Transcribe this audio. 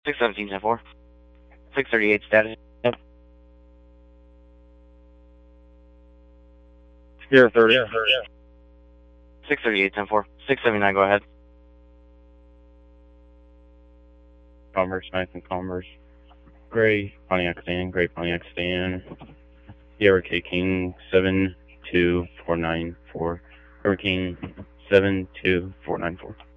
617, 10-4. 638 status. Yep. Sierra 30. 638, 10-4. 679, go ahead. Commerce, nice and Commerce. Gray Pontiac Stan, Gray Pontiac Stan. Sierra K King 72494. Hurricane 72494.